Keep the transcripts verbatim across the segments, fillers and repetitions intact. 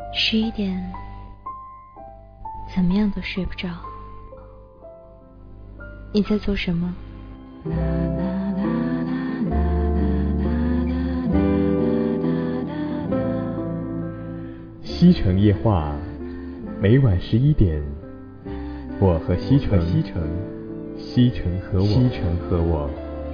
十一点，怎么样都睡不着。你在做什么？ 西城夜话，每晚十一点，我和西城，西城，西城和我，西城和我。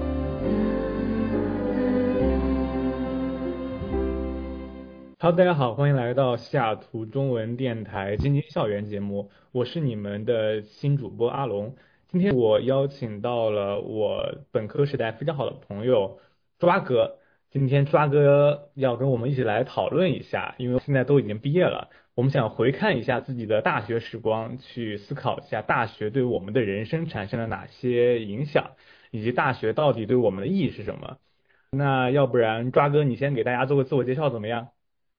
Hello，大家好，欢迎来到西雅图中文电台津津校园节目，我是你们的新主播阿龙。今天我邀请到了我本科时代非常好的朋友抓哥，今天抓哥要跟我们一起来讨论一下，因为现在都已经毕业了，我们想回看一下自己的大学时光，去思考一下大学对我们的人生产生了哪些影响，以及大学到底对我们的意义是什么。那要不然抓哥你先给大家做个自我介绍怎么样？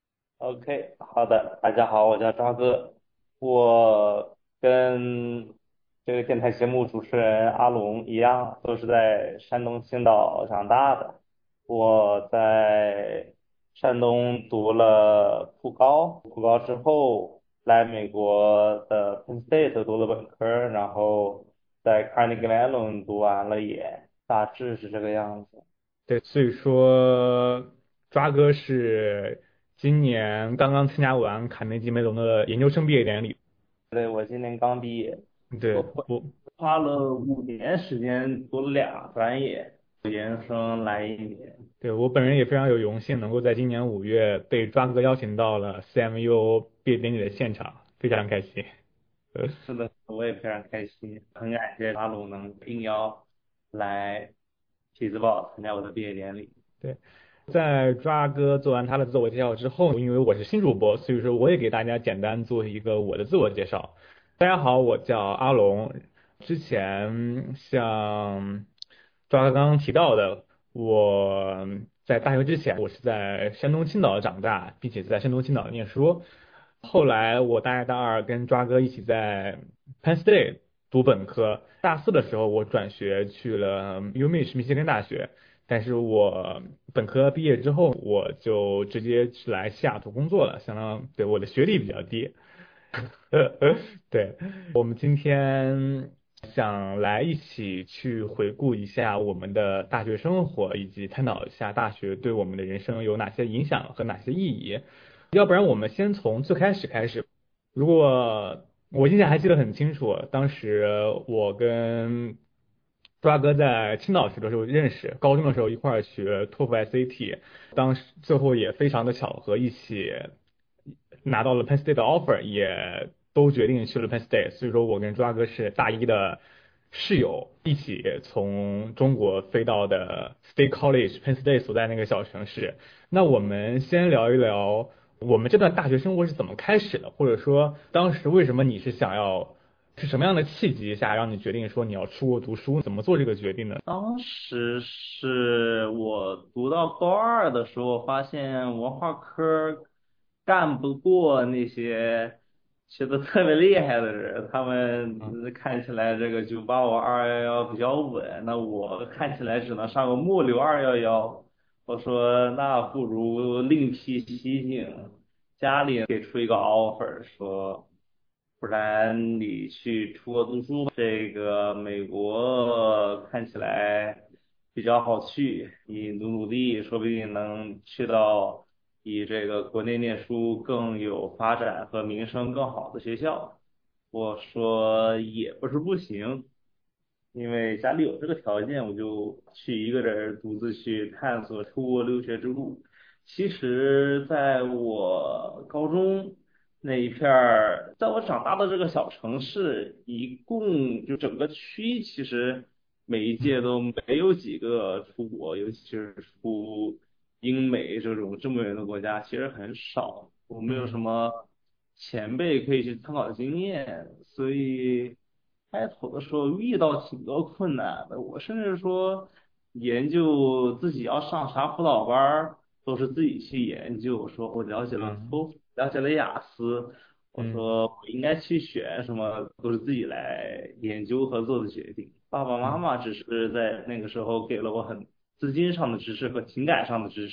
OK，好的，大家好，我叫抓哥，我跟这个电台节目主持人阿龙一样，都是在山东青岛长大的。我在山东读了普高，普高之后来美国的 Penn State 读了本科，然后在 Carnegie Mellon 读完了也，大致是这个样子。 对，所以说抓哥是今年刚刚参加完卡内基梅隆的研究生毕业典礼。 对，我今年刚毕业。 对， 我我， 花了五年时间读了俩专业，研究生来一年。 对，我本人也非常有荣幸能够在今年五月被抓哥邀请到了 C M U 毕业典礼的现场，非常开心。呃是的，我也非常开心，很感谢阿鲁能应邀来匹兹堡参加我的毕业典礼。 对，在抓哥做完他的自我介绍之后，因为我是新主播，所以说我也给大家简单做一个我的自我介绍。大家好，我叫阿龙。之前像抓哥刚刚提到的，我在大学之前，我是在山东青岛长大，并且在山东青岛念书。后来我大一、大二跟抓哥一起在 Penn State 读本科，大四的时候我转学去了 U M I C 密歇根大学。但是我本科毕业之后，我就直接是来西雅图工作了，相当对我的学历比较低。对，我们今天想来一起去回顾一下我们的大学生活，以及探讨一下大学对我们的人生有哪些影响和哪些意义。要不然我们先从最开始开始。如果我印象还记得很清楚，当时我跟抓哥在青岛学的时候认识，高中的时候一块儿学托福 S A T，当时最后也非常的巧合，一起拿到了 Penn State 的 offer，也都决定去了 Penn State。所以说我跟抓哥是大一的室友，一起从中国飞到的 State College Penn State 所在那个小城市。那我们先聊一聊我们这段大学生活是怎么开始的，或者说当时为什么你是想要，是什么样的契机下让你决定说你要出国读书，怎么做这个决定呢？ 当时是我读到高二的时候，发现文化科干不过那些学的特别厉害的人，他们呃看起来这个九八五二幺幺比较稳，那我看起来只能上个末流二幺幺。我说那不如另辟蹊径，家里给出一个 offer，说不然你去出国读书吧，这个美国看起来比较好去，你努努力，说不定能去到比这个国内念书更有发展和名声更好的学校。我说也不是不行，因为家里有这个条件，我就去一个人独自去探索出国留学之路。其实，在我高中那一片儿，在我长大的这个小城市，一共就整个区，其实每一届都没有几个出国，尤其是出英美这种这么远的国家，其实很少。我没有什嗯么前辈可以去参考经验，所以开头的时候遇到挺多困难的。我甚至说研究自己要上啥辅导班儿，都是自己去研究。说我了解了嗯托福，了解了雅思，我嗯说我应该去选什么，都是自己来研究和做的决定。爸爸妈嗯妈只是在那个时候给了我很资金上的支持和情感上的支持。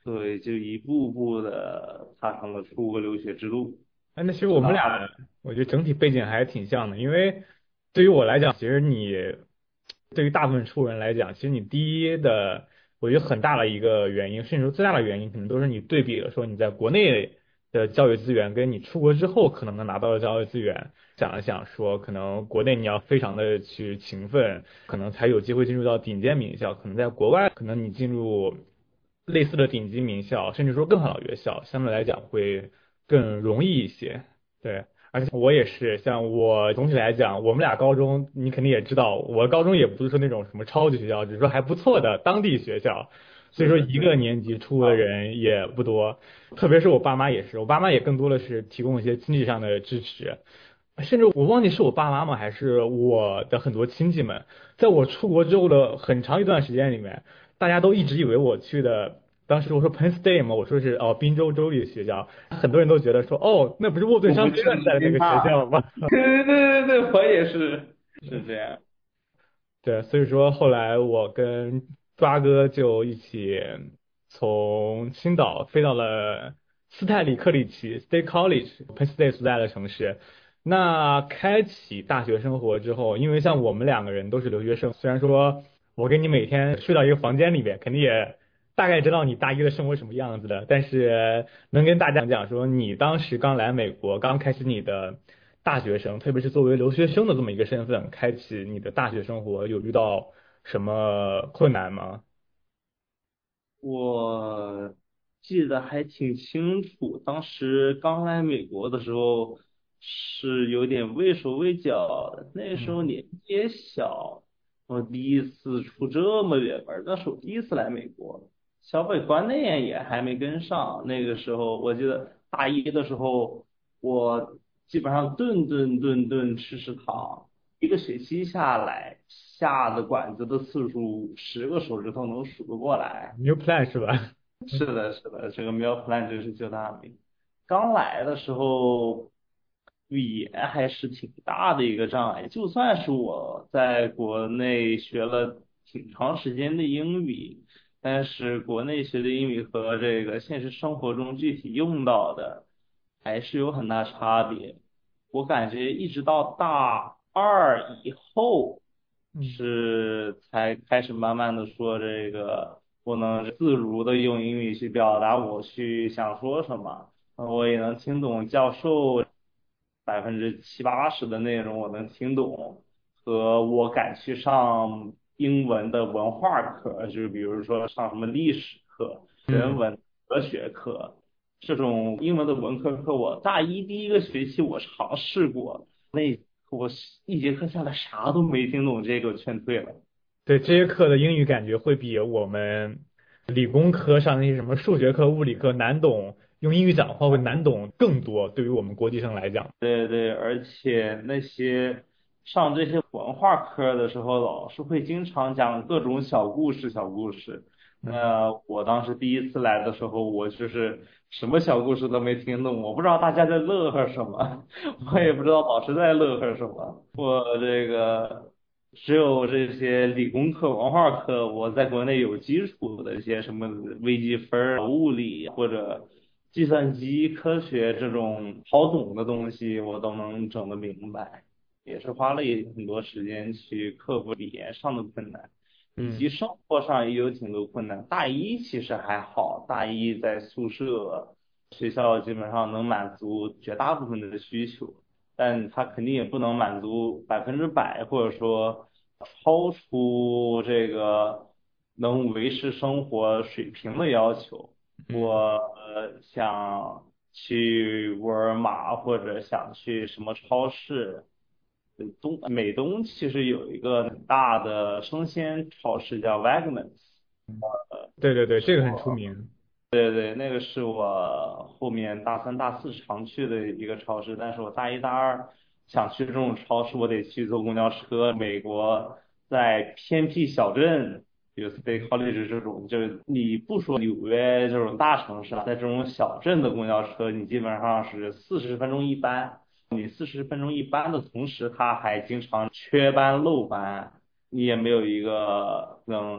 对，就一步步的踏上了出国留学之路。 哎，那其实我们俩，我觉得整体背景还挺像的，因为对于我来讲，其实你对于大部分出国人来讲，其实你第一的，我觉得很大的一个原因，甚至说最大的原因，可能都是你对比了说你在国内的教育资源跟你出国之后可能能拿到的教育资源，想了想说，可能国内你要非常的去勤奋，可能才有机会进入到顶尖名校，可能在国外，可能你进入类似的顶级名校，甚至说更好的学校，相对来讲会更容易一些。对，而且我也是，像我总体来讲，我们俩高中你肯定也知道，我高中也不是说那种什么超级学校，只是说还不错的当地学校，所以说一个年级出国的人也不多，特别是我爸妈也是，我爸妈也更多的是提供一些经济上的支持，甚至我忘记是我爸妈吗，还是我的很多亲戚们，在我出国之后的很长一段时间里面，大家都一直以为我去的。当时我说 Penn State 嘛，我说是哦宾州州立的学校，很多人都觉得说哦，那不是沃顿商学院在的那个学校吗？ 对对对对对，我也是是这样。 对，所以说后来我跟抓哥就一起从青岛飞到了斯泰里克里奇 State College，Penn State 所在的城市。那开启大学生活之后，因为像我们两个人都是留学生，虽然说我跟你每天睡到一个房间里面，肯定也大概知道你大一的生活什么样子的，但是能跟大家讲说，你当时刚来美国，刚开始你的大学生，特别是作为留学生的这么一个身份，开启你的大学生活，有遇到什么困难吗？ 我记得还挺清楚，当时刚来美国的时候是有点畏手畏脚的，那时候嗯年纪也小，我第一次出这么远门儿，那是我第一次来美国，消费观念也还没跟上。那个时候我记得大一的时候，我基本上顿顿顿顿吃食堂，一个学期下来下的馆子的次数，十个手指头能数得过来。 ，New Plan 是吧？ 是的，是的，这个 meal plan 真是救大命。刚来的时候，语言还是挺大的一个障碍。就算是我在国内学了挺长时间的英语，但是国内学的英语和这个现实生活中具体用到的还是有很大差别。我感觉一直到大二以后。 嗯是才开始慢慢的说这个，我能自如的用英语去表达我去想说什么，呃我也能听懂教授百分之七八十的内容我能听懂，和我敢去上英文的文化课，就是比如说上什么历史课、人嗯。 文、哲学课，这种英文的文科课，我大一第一个学期我尝试过。那我一节课下来啥都没听懂，这个全退了。 对，这些课的英语感觉会比我们理工科上那些什么数学课、物理课难懂，用英语讲话会难懂更多，对于我们国际生来讲。 对对，而且那些上这些文化课的时候，老师会经常讲各种小故事，小故事。 嗯。 那我当时第一次来的时候，我就是什么小故事都没听懂，我不知道大家在乐呵什么，我也不知道老师在乐呵什么。我这个只有这些理工科、文化课，我在国内有基础的一些什么微积分儿、物理或者计算机科学这种好懂的东西，我都能整得明白，也是花了一很多时间去克服语言上的困难，以及嗯。 生活上也有挺多困难。大一其实还好，大一在宿舍，学校基本上能满足绝大部分的需求。但它肯定也不能满足百分之百，或者说超出这个能维持生活水平的要求。 嗯。 我呃想去沃尔玛或者想去什么超市，呃东美东其实有一个很大的生鲜超市叫 Wegmans。 对对对，这个很出名。 对对，那个是我后面大三、大四常去的一个超市，但是我大一、大二想去这种超市，我得去坐公交车。美国在偏僻小镇，比如 State College 这种，就是你不说纽约这种大城市了，在这种小镇的公交车，你基本上是四十分钟一班。你四十分钟一班的同时，它还经常缺班漏班，你也没有一个能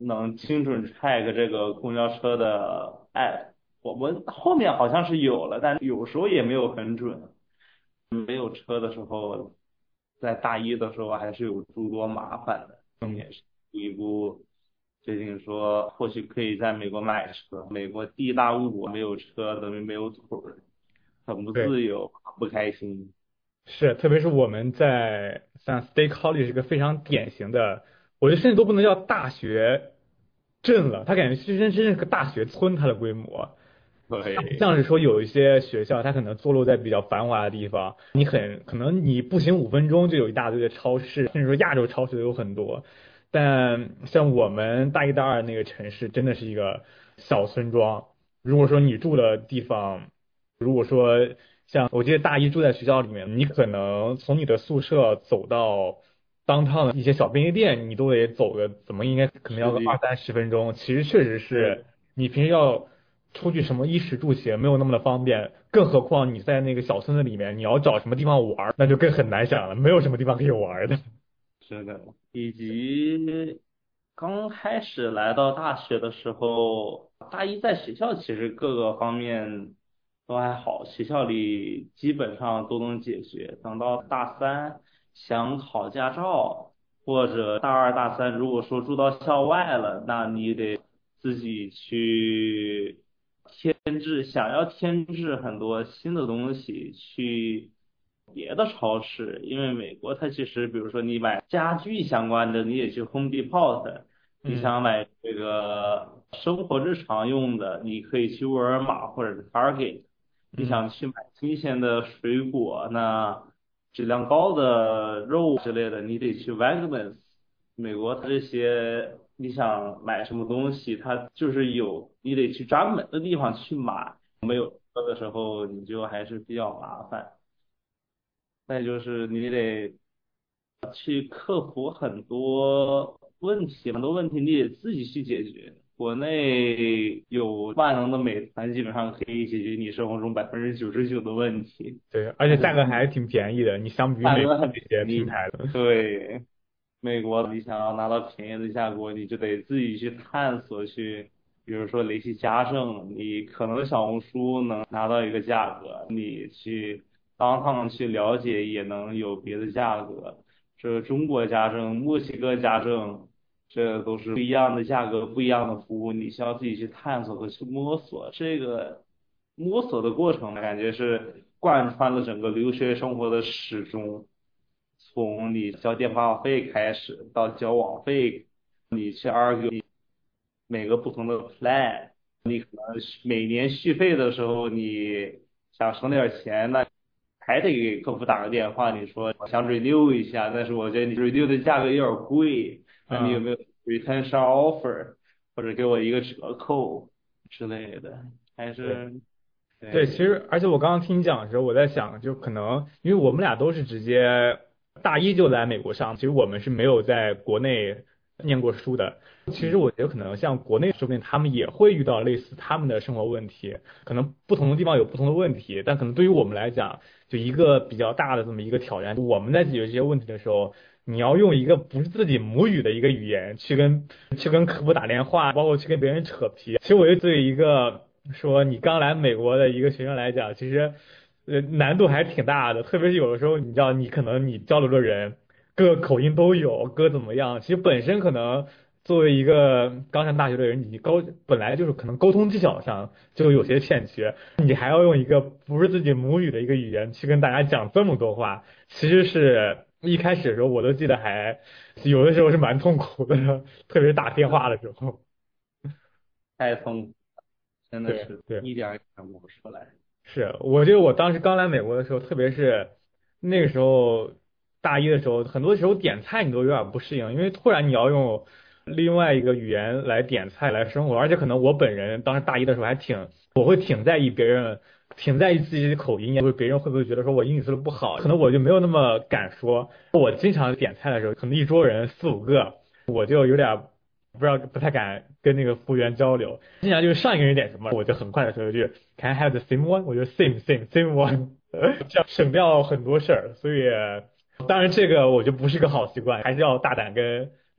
能精准 track 这个公交车的 app。我们后面好像是有了，但有时候也没有很准。没有车的时候，在大一的时候还是有诸多麻烦的。 嗯， 也是一步决定说，或许可以在美国买车。美国地大物博，没有车等于没有腿儿，很不对。 自由，不开心。 是，特别是我们在像 State College 是一个非常典型的，我觉得甚至都不能叫大学镇了，它感觉是真真是个大学村，它的规模。它不对， 像是说有一些学校，它可能坐落在比较繁华的地方，你很可能你步行五分钟就有一大堆的超市，甚至说亚洲超市都有很多。但像我们大一大二那个城市，真的是一个小村庄。如果说你住的地方，如果说像我记得大一住在学校里面，你可能从你的宿舍走到 downtown 的一些小便利店，你都得走个怎么应该可能要实际个二三十分钟。其实确实是是你平时要出去什么衣食住行没有那么的方便，更何况你在那个小村子里面，你要找什么地方玩儿，那就更很难想了，没有什么地方可以玩儿的。 是的，以及刚开始来到大学的时候，大一在学校其实各个方面都还好，学校里基本上都能解决。等到大三想考驾照，或者大二大三如果说住到校外了，那你得自己去添置，想要添置很多新的东西去别的超市，因为美国它其实，比如说你买家具相关的，你也去 Home Depot，你嗯想买这个生活日常用的，你可以去沃尔玛或者是 Target，你嗯。 想去买新鲜的水果，那质量高的肉之类的，你得去 Wegmans。美国它这些你想买什么东西，它就是有你得去专门的地方去买，没有车的时候你就还是比较麻烦。再就是你得去克服很多问题，很多问题你得自己去解决。国内有万能的美团，基本上可以解决你生活中百分之九十九的问题， 对，而且但是价格还挺便宜的，你相比于美国价格很这些便宜。 品牌的。 对，美国你想要拿到便宜的价格，你就得自己去探索去，比如说雷西家政，你可能小红书能拿到一个价格，你去当趟去了解也能有别的价格。这中国家政、墨西哥家政，这都是不一样的价格、不一样的服务，你需要自己去探索和去摸索。这个摸索的过程，感觉是贯穿了整个留学生活的始终。从你交电话费开始，到交网费，你去 argue 每个不同的 plan，你可能每年续费的时候，你想省点钱，那还得给客服打个电话，你说想 renew 一下，但是我觉得你 renew 的价格有点贵，那你有嗯。 没有 retention offer，或者给我一个折扣之类的？还对。 是对，其对实而且我刚刚听你讲的时候，我在想，就可能因为我们俩都是直接大一就来美国上，其实我们是没有在国内念过书的。其实我觉得可能像国内，说不定他们也会遇到类似他们的生活问题，可能不同的地方有不同的问题，但可能对于我们来讲，就一个比较大的这么一个挑战，我们在解决这些问题的时候，你要用一个不是自己母语的一个语言去跟去跟客服打电话，包括去跟别人扯皮。其实我觉得对于一个说你刚来美国的一个学生来讲，其实呃难度还挺大的，特别是有的时候你知道你可能你交流的人各个口音都有，各怎么样，其实本身可能作为一个刚上大学的人，你沟本来就是可能沟通技巧上就有些欠缺，你还要用一个不是自己母语的一个语言去跟大家讲这么多话，其实是一开始的时候我都记得还有的时候是蛮痛苦的，特别是打电话的时候。 太痛苦，真的对是对。 一点儿也看不出来。 是，我觉得我当时刚来美国的时候，特别是那个时候大一的时候，很多时候点菜你都有点不适应，因为突然你要用另外一个语言来点菜来生活，而且可能我本人当时大一的时候还挺，我会挺在意别人，挺在意自己的口音，就是别人会不会觉得说我英语说的不好，可能我就没有那么敢说。我经常点菜的时候，可能一桌人四五个，我就有点不知道不太敢跟那个服务员交流，经常就是上一个人点什么，我就很快的说一句 Can I have the same one？我就 same same same one，这样省掉很多事儿。所以当然这个我觉得不是个好习惯，还是要大胆跟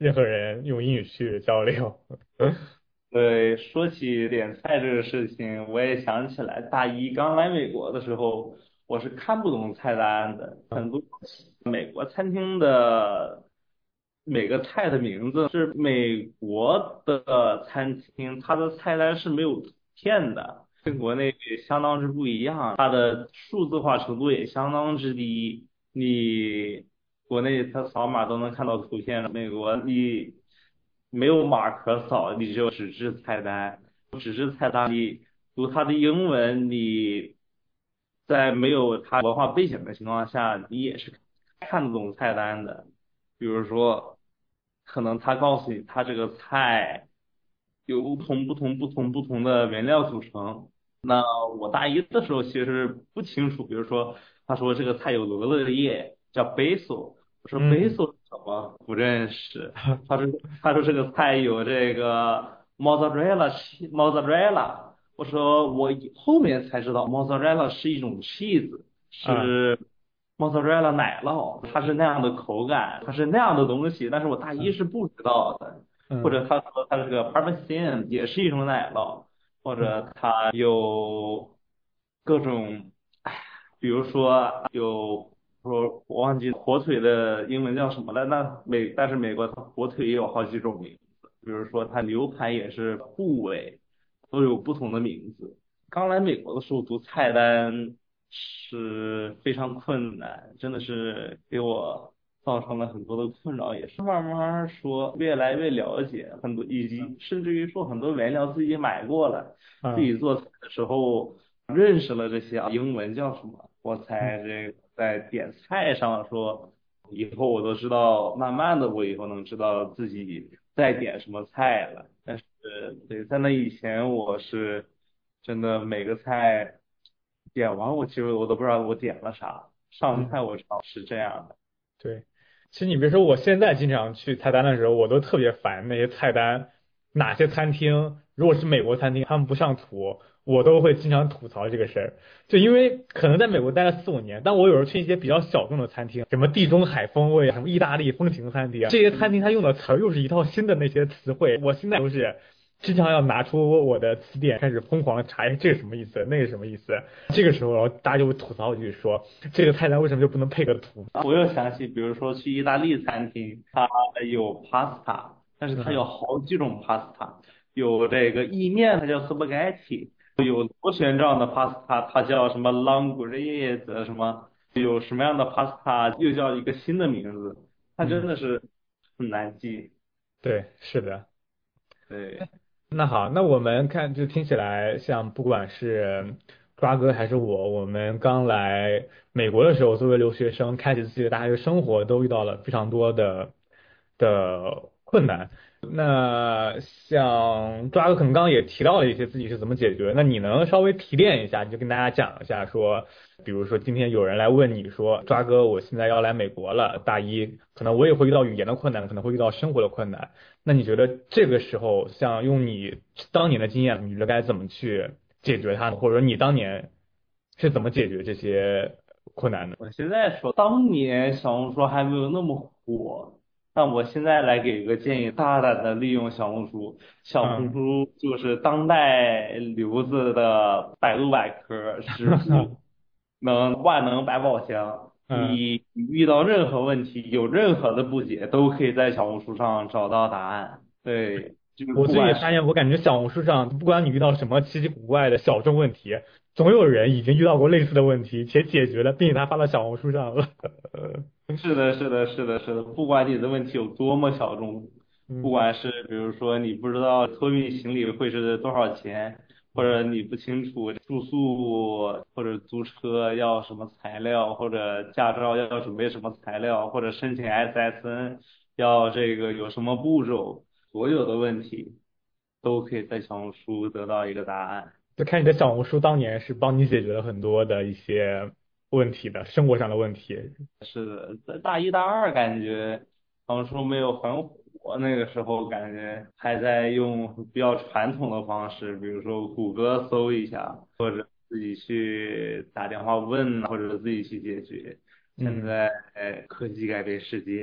任何人用英语去交流。 对，说起点菜这个事情，我也想起来，大一刚来美国的时候，我是看不懂菜单的。很多美国餐厅的每个菜的名字是美国的餐厅，它的菜单是没有图片的，跟国内相当之不一样，它的数字化程度也相当之低。你国内它扫码都能看到图片，美国你没有码可扫，你只有纸质菜单。纸质菜单你读它的英文，你在没有它文化背景的情况下，你也是看得懂菜单的。比如说，可能他告诉你，他这个菜由不同不同不同不同的原料组成。那我大一的时候其实不清楚，比如说他说这个菜有罗勒叶，叫 basil，我说嗯 basil 是什么？不认识。他说他说这个菜有这个 mozzarella mozzarella，我说我后面才知道 mozzarella 是一种 cheese， 啊是 mozzarella 奶酪，它是那样的口感，它是那样的东西，但是我大一嗯是不知道的。或嗯者他说他这个 parmesan 也是一种奶酪，或嗯者它有各种，哎，比如说有说我忘记火腿的英文叫什么了，那美但是美国它火腿也有好几种名字，比如说它牛排也是部位，都有不同的名字。刚来美国的时候读菜单是非常困难，真的是给我造成了很多的困扰，也是慢慢说越来越了解很多，以及甚至于说很多原料自己买过了，自啊己做菜的时候认识了这些啊英文叫什么，我嗯才这个在点菜上说，以后我都知道，慢慢的我以后能知道自己在点什么菜了。但是对，在那以前我是真的每个菜点完，我其实我都不知道我点了啥，上嗯。 菜我尝是这样的。 对，其实你别说，我现在经常去菜单的时候，我都特别烦那些菜单，哪些餐厅如果是美国餐厅，他们不上图，我都会经常吐槽这个事儿。就因为可能在美国待了四五年，但我有时候去一些比较小众的餐厅，什么地中海风味啊，什么意大利风情餐厅啊，这些餐厅它用的词儿又是一套新的那些词汇，我现在都是经常要拿出我的词典开始疯狂的查，哎，这是什么意思？那是什么意思？这个时候，然后大家就会吐槽一句说，这个菜单为什么就不能配个图？ 我又想起，比如说去意大利餐厅，它有 pasta，但是它有嗯好几种 pasta，有这个意面，它叫 spaghetti，有螺旋状的 pasta，它叫什么 language 什么，有什么样的 pasta 又叫一个新的名字，它真嗯， 的是很难记。 对，是的。 对。 那好，那我们看，就听起来像不管是抓哥还是我，我们刚来美国的时候，作为留学生开启自己的大学生活，都遇到了非常多的的困难。那像抓哥可能刚刚也提到了一些自己是怎么解决，那你能稍微提炼一下，你就跟大家讲一下说，比如说今天有人来问你说，抓哥，我现在要来美国了，大一，可能我也会遇到语言的困难，可能会遇到生活的困难。那你觉得这个时候，像用你当年的经验，你觉得该怎么去解决它呢？或者说你当年是怎么解决这些困难的？ 我现在说，当年小红书还没有那么火，但我现在来给一个建议，大胆的利用小红书。小红嗯， 书就是当代留子的百度百科，知乎能万能百宝箱。 嗯， 你遇到任何问题，有任何的不解，都可以在小红书上找到答案。对，就是我不管是最近发现，我感觉小红书上，不管你遇到什么奇奇古怪的小众问题，总有人已经遇到过类似的问题且解决了，并且他发到小红书上了。 是的，是的，是的，是的，不管你的问题有多么小众，不嗯管是比如说你不知道托运行李会是多少钱，或嗯者你不清楚住宿或者租车要什么材料，或者驾照要准备什么材料，或者申请 S S N 要这个有什么步骤，所有的问题都可以在小红书得到一个答案。 就看你的小红书当年是帮你解决了很多的一些问题的，生活上的问题。 是的，在大一大二感觉小红书没有很火，那个时候感觉还在用比较传统的方式，比如说谷歌搜一下，或者自己去打电话问，或者自己去解决。现嗯。 在科技改变世界。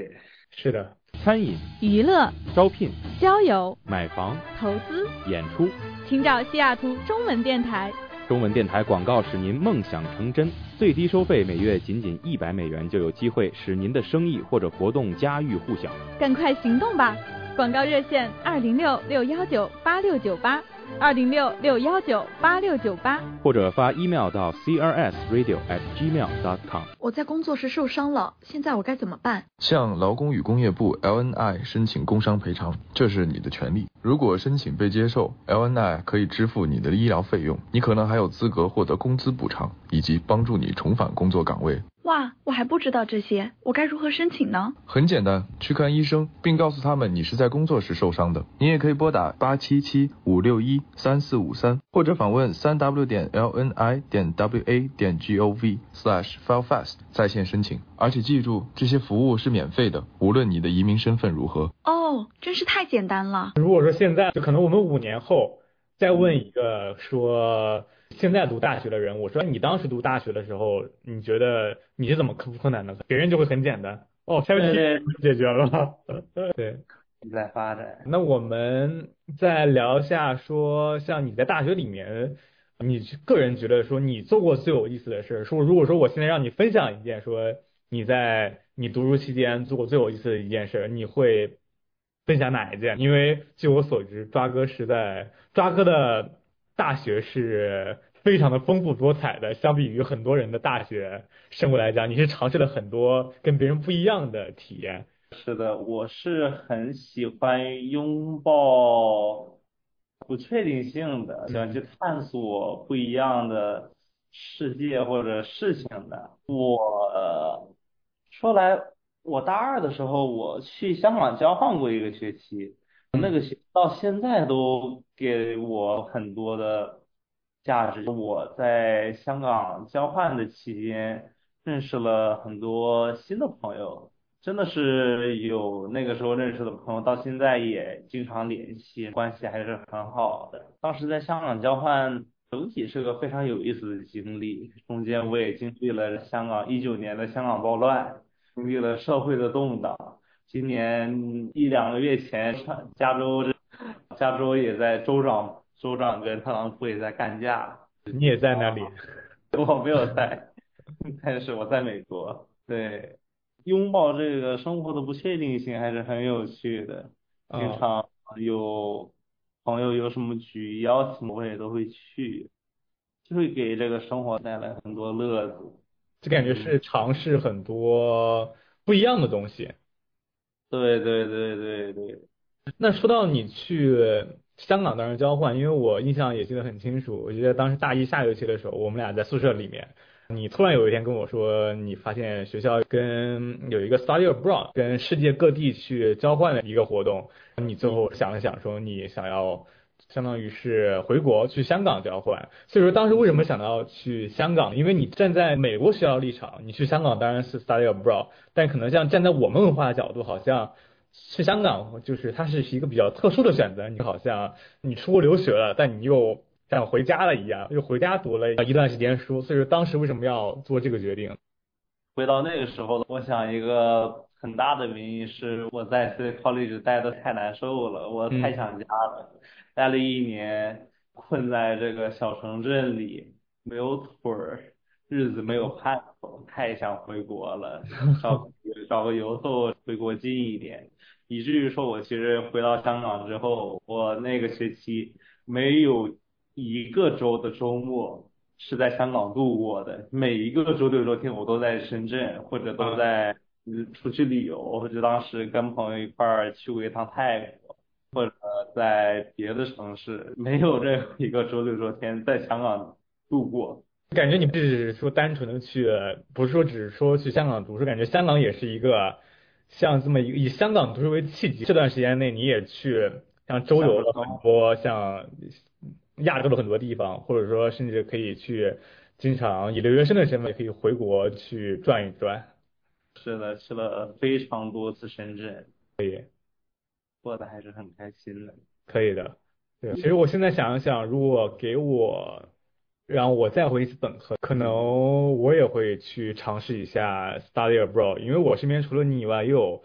是的， 餐饮、 娱乐、 招聘、 交友、 买房、 投资、 演出， 请找西雅图中文电台。 中文电台广告使您梦想成真，最低收费每月仅仅一百美元，就有机会使您的生意或者活动家喻户晓。 赶快行动吧！广告热线二零六六幺九八六九八，二零六六幺九八六九八， 或者发 email 到 c r s radio at gmail dot com。 我在工作时受伤了，现在我该怎么办？ 向劳工与工业部 L N I 申请工伤赔偿，这是你的权利。如果申请被接受， L N I 可以支付你的医疗费用，你可能还有资格获得工资补偿，以及帮助你重返工作岗位。 哇，我还不知道这些，我该如何申请呢？ 很简单，去看医生，并告诉他们你是在工作时受伤的。你也可以拨打八七七五六一三四五三，或者访问三 w 点 l n i 点 w a 点 gov slash filefast 在线申请。而且记住，这些服务是免费的，无论你的移民身份如何。 哦，真是太简单了。 如果说现在，就可能我们五年后再问一个说现在读大学的人，我说你当时读大学的时候，你觉得你是怎么克服困难的？别人就会很简单，哦 c h a t 解决了。对， 在发展。 那我们再聊一下说，像你在大学里面，你个人觉得说你做过最有意思的事，说如果说我现在让你分享一件说你在你读书期间做过最有意思的一件事，你会分享哪一件？因为据我所知，抓哥是在抓哥的大学是非常的丰富多彩的，相比于很多人的大学生活来讲，你是尝试了很多跟别人不一样的体验。 是的，我是很喜欢拥抱不确定性的，喜欢去探索不一样的世界或者事情的。我呃说来，我大二的时候我去香港交换过一个学期，那个学到现在都给我很多的价值。我在香港交换的期间认识了很多新的朋友。真的是有那个时候认识的朋友，到现在也经常联系，关系还是很好的。当时在香港交换，整体是个非常有意思的经历。中间我也经历了香港一九年的香港暴乱，经历了社会的动荡。今年一两个月前，加州加州也在州长州长跟特朗普也在干架。 你也在那里？ 我没有在，但是我在美国。对。拥抱这个生活的不确定性还是很有趣的，经常有朋友有什么局邀请我也都会去，就会给这个生活带来很多乐子。 就感觉是尝试很多不一样的东西。 对对对对对。 那说到你去香港当时交换，因为我印象也记得很清楚，我记得当时大一下学期的时候，我们俩在宿舍里面。你突然有一天跟我说，你发现学校跟有一个 study abroad 跟世界各地去交换的一个活动，你最后想了想说你想要相当于是回国去香港交换。所以说当时为什么想到去香港？因为你站在美国学校立场，你去香港当然是 study abroad， 但可能像站在我们文化的角度，好像去香港就是它是一个比较特殊的选择。你好像你出国留学了，但你又像回家了一样，又回家读了一段时间书，所以说当时为什么要做这个决定？ 回到那个时候，我想一个很大的原因是我在 City College 待的太难受了，我太想家了，嗯、待了一年，困在这个小城镇里，没有腿儿，日子没有盼头，太想回国了，找找个由头回国近一点，以至于说我其实回到香港之后，我那个学期没有一个周的周末是在香港度过的，每一个周六周天我都在深圳，或者都在出去旅游，或者当时跟朋友一块儿去过一趟泰国，或者在别的城市，没有任何一个周六周天在香港度过。 感觉你不只是说单纯的去，不是说只是说去香港读书，感觉香港也是一个像这么一个以香港读书为契机，这段时间内你也去像周游了很多像亚洲的很多地方，或者说甚至可以去经常以留学生的身份可以回国去转一转。 是的，去了非常多次深圳， 可以， 过得还是很开心的。 可以的，对。其实我现在想一想，如果给我让我再回一次本科，可能我也会去尝试一下 study abroad， 因为我身边除了你以外，也有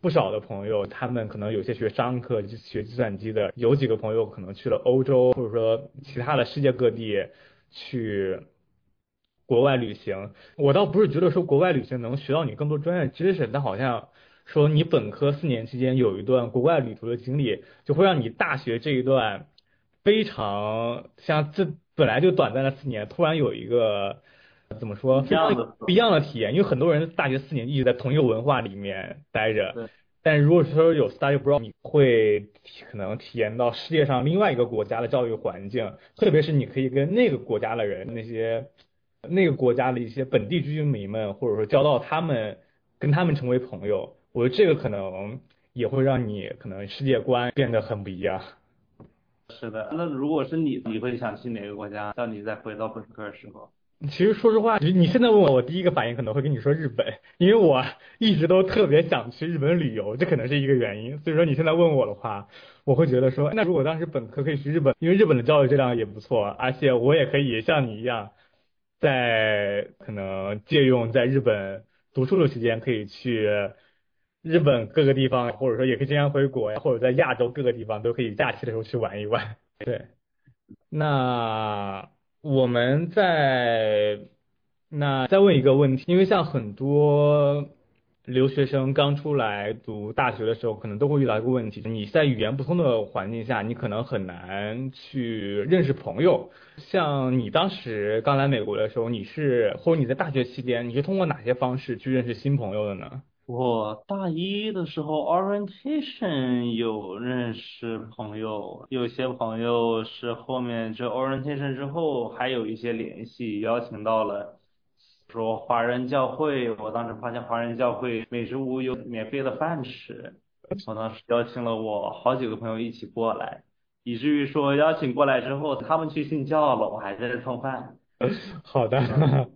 不少的朋友，他们可能有些学商科、学计算机的，有几个朋友可能去了欧洲，或者说其他的世界各地去国外旅行。我倒不是觉得说国外旅行能学到你更多专业知识，但好像说你本科四年期间有一段国外旅途的经历，就会让你大学这一段非常像这本来就短暂的四年，突然有一个怎么说非常不一样的体验。因为很多人大学四年一直在同一个文化里面待着，但如果说有 study abroad， 你会可能体验到世界上另外一个国家的教育环境，特别是你可以跟那个国家的人，那些那个国家的一些本地居民们，或者说交到他们，跟他们成为朋友，我觉得这个可能也会让你可能世界观变得很不一样。 是的，那如果是你，你会想去哪个国家？当你再回到本科的时候？ 其实说实话，你现在问我，我第一个反应可能会跟你说日本，因为我一直都特别想去日本旅游，这可能是一个原因。所以说你现在问我的话，我会觉得说，那如果当时本科可以去日本，因为日本的教育质量也不错，而且我也可以像你一样，在可能借用在日本读书的期间，可以去日本各个地方，或者说也可以经常回国呀，或者在亚洲各个地方都可以假期的时候去玩一玩。对，那我们再那再问一个问题，因为像很多留学生刚出来读大学的时候，可能都会遇到一个问题，你在语言不通的环境下，你可能很难去认识朋友。像你当时刚来美国的时候，你是或者你在大学期间，你是通过哪些方式去认识新朋友的呢？ 我大一的时候 orientation 有认识朋友，有些朋友是后面这 orientation 之后还有一些联系，邀请到了说华人教会。我当时发现华人教会每周五有免费的饭吃，我当时邀请了我好几个朋友一起过来，以至于说邀请过来之后，他们去信教了，我还在这蹭饭。 好的。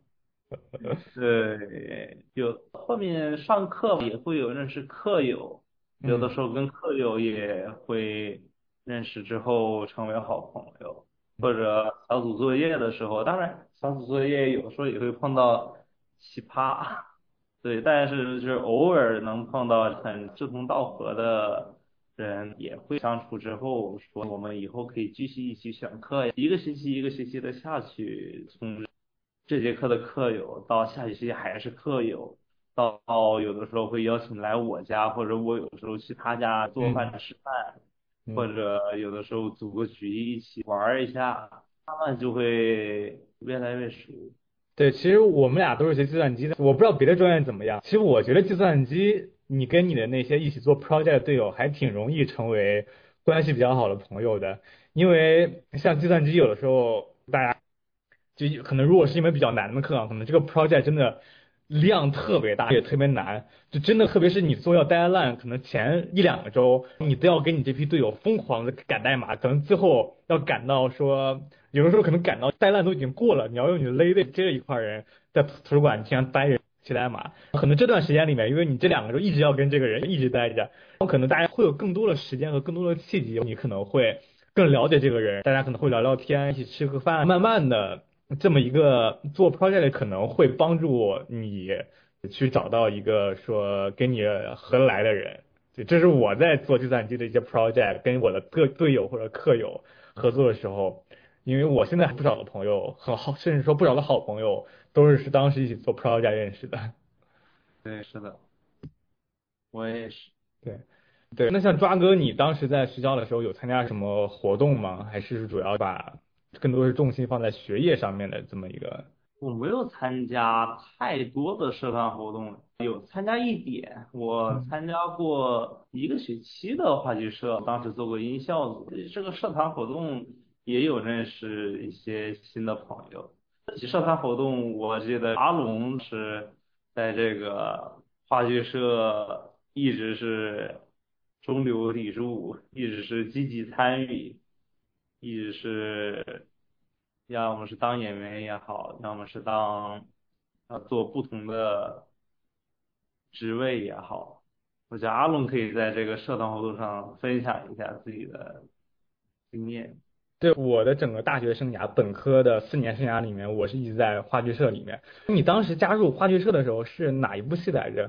对，有后面上课也会有认识课友，有的时候跟课友也会认识之后成为好朋友，或者小组作业的时候，当然小组作业有时候也会碰到奇葩，对，但是就是偶尔能碰到很志同道合的人，也会相处之后说我们以后可以继续一起选课呀，一个学期一个学期的下去，从这节课的课友到下学期还是课友，到有的时候会邀请来我家，或者我有时候去他家做饭吃饭， 嗯、 或者有的时候组个局一起玩一下，慢慢就会越来越熟。 对，其实我们俩都是学计算机的，我不知道别的专业怎么样。其实我觉得计算机，你跟你的那些一起做 project 的队友还挺容易成为关系比较好的朋友的，因为像计算机有的时候大家就可能如果是一门比较难的课啊，可能这个 project 真的量特别大，也特别难，就真的特别是你做要 deadline，可能前一两个周你都要给你这批队友疯狂的赶代码，可能最后要赶到说。有的时候可能赶到代烂都已经过了，你要用你的 lay day 这一块人在图书馆经常待着写代码，可能这段时间里面，因为你这两个周一直要跟这个人一直待着，可能大家会有更多的时间和更多的契机，你可能会更了解这个人，大家可能会聊聊天，一起吃个饭，慢慢的这么一个做 project 可能会帮助你去找到一个说跟你合得来的人。这是我在做计算机的一些 project 跟我的个队友或者课友合作的时候。因为我现在不少的朋友很好，甚至说不少的好朋友都是是当时一起做 project 认识的。 对，是的，我也是。 对，对。那像抓哥，你当时在学校的时候有参加什么活动吗？还是主要把更多是重心放在学业上面的这么一个？ 我没有参加太多的社团活动，有参加一点，我参加过一个学期的话剧社，当时做过音效组，这个社团活动。也有认识一些新的朋友。社团活动，我记得阿龙是在这个话剧社一直是中流砥柱，一直是积极参与，一直是要么是当演员也好，要么是当呃做不同的职位也好。我觉得阿龙可以在这个社团活动上分享一下自己的经验。 对我的整个大学生涯，本科的四年生涯里面，我是一直在话剧社里面。你当时加入话剧社的时候是哪一部戏来着？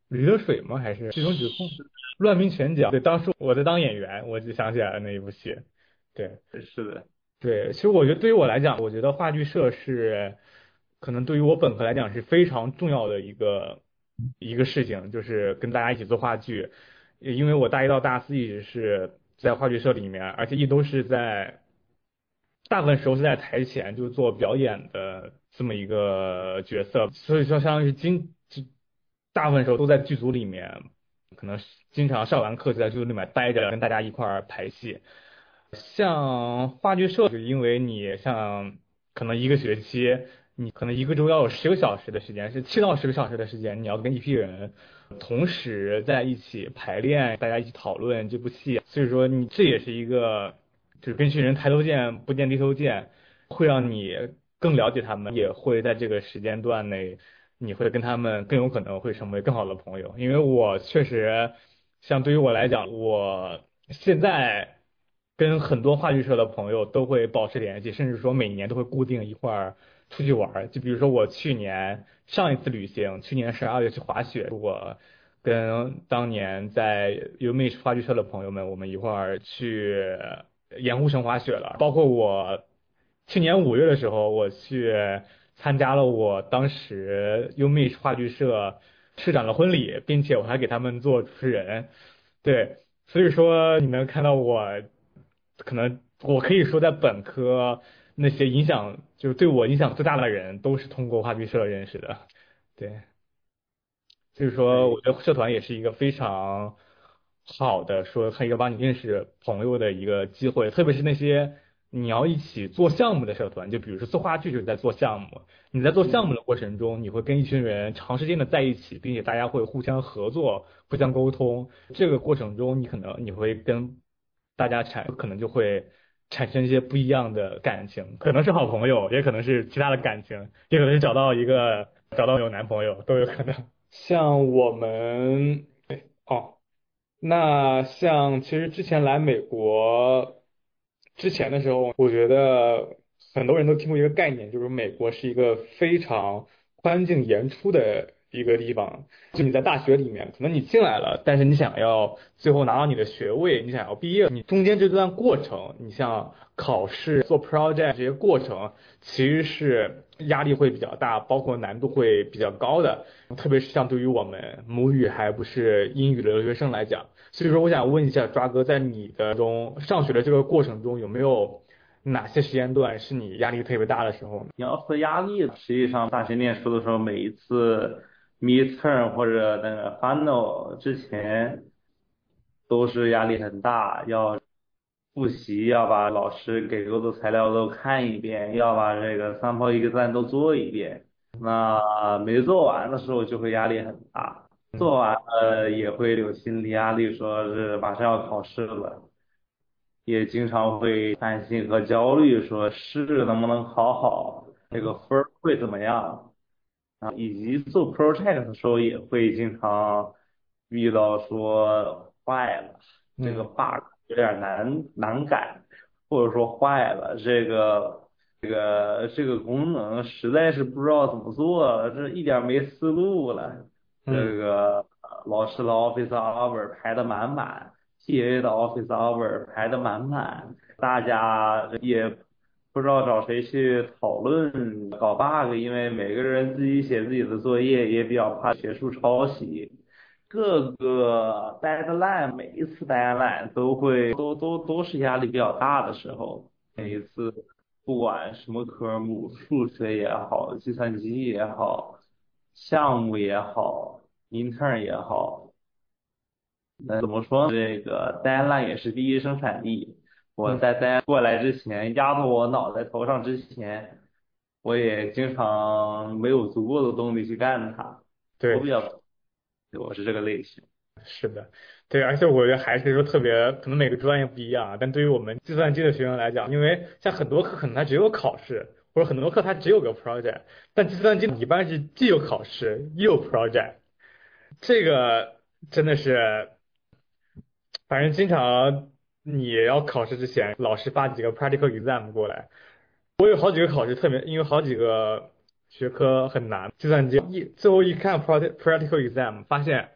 驴得水吗？还是这种指控？乱鸣拳脚。对，当时我在当演员，我就想起来了那一部戏。对， 是的。 对，其实我觉得对于我来讲，我觉得话剧社是可能对于我本科来讲是非常重要的一个一个事情，就是跟大家一起做话剧。因为我大一到大四一直是在话剧社里面，而且一都是在大部分时候是在台前就做表演的这么一个角色，所以说相当于经大部分时候都在剧组里面，可能经常上完课就在剧组里面待着，跟大家一块儿排戏。像话剧社，就因为你像可能一个学期，你可能一个周要有十个小时的时间，是七到十个小时的时间，你要跟一批人同时在一起排练，大家一起讨论这部戏，所以说你这也是一个就是跟群人抬头见不见低头见，会让你更了解他们，也会在这个时间段内，你会跟他们更有可能会成为更好的朋友。因为我确实，像对于我来讲，我现在跟很多话剧社的朋友都会保持联系，甚至说每年都会固定一块儿出去玩儿。就比如说我去年上一次旅行，去年十二月去滑雪，我跟当年在 U M A 话剧社的朋友们，我们一块儿去盐湖城滑雪了。包括我去年五月的时候，我去参加了我当时 U M A 话剧社社长的婚礼，并且我还给他们做主持人。对，所以说你能看到我，可能我可以说在本科那些影响，就是对我影响最大的人，都是通过话剧社认识的。对。所以说，我觉得社团也是一个非常好的说，它一个帮你认识朋友的一个机会，特别是那些你要一起做项目的社团，就比如说做话剧就是在做项目，你在做项目的过程中，你会跟一群人长时间的在一起，并且大家会互相合作、互相沟通，这个过程中你可能你会跟大家产可能就会产生一些不一样的感情，可能是好朋友，也可能是其他的感情，也可能是找到一个找到有男朋友都有可能。像我们，哎哦，那像其实之前来美国之前的时候，我觉得很多人都听过一个概念，就是美国是一个非常宽进严出的一个地方。就你在大学里面，可能你进来了，但是你想要最后拿到你的学位，你想要毕业，你中间这段过程，你像考试、做 project 这些过程，其实是压力会比较大，包括难度会比较高的。特别是像对于我们母语还不是英语的留学生来讲，所以说我想问一下抓哥，在你的中上学的这个过程中，有没有哪些时间段是你压力特别大的时候呢？ 你要说压力，实际上大学念书的时候，每一次 midterm 或者那个 final 之前，都是压力很大，要复习，要把老师给过的材料都看一遍，要把这个 sample exam 都做一遍。那没做完的时候就会压力很大，做完了也会有心理压力，说是马上要考试了，也经常会担心和焦虑，说试能不能考好，这个分儿会怎么样啊？以及做 project 的时候也会经常遇到说坏了，这个 bug 有点难难改，或者说坏了这个。这个这个功能实在是不知道怎么做了，这一点没思路了。这个老师的 office hour 排得满满 ，T A 的 office hour 排得满满，大家也不知道找谁去讨论搞 bug， 因为每个人自己写自己的作业，也比较怕学术抄袭。各个 deadline 每一次 deadline 都会都都都是压力比较大的时候，每一次。不管什么科目，数学也好，计算机也好，项目也好 ，intern 也好，那怎么说呢？这个 deadline 也是第一生产力。我在 deadline 过来之前，压到我脑袋头上之前，我也经常没有足够的动力去干它。 对， 我比较，我是这个类型。 是的，对，而且我觉得还是说特别，可能每个专业不一样，但对于我们计算机的学生来讲，因为像很多课可能它只有考试，或者很多课它只有个 project， 但计算机一般是既有考试又有 project， 这个真的是，反正经常你要考试之前，老师发几个 practical exam 过来，我有好几个考试特别，因为好几个学科很难，计算机一最后一看 practical exam 发现。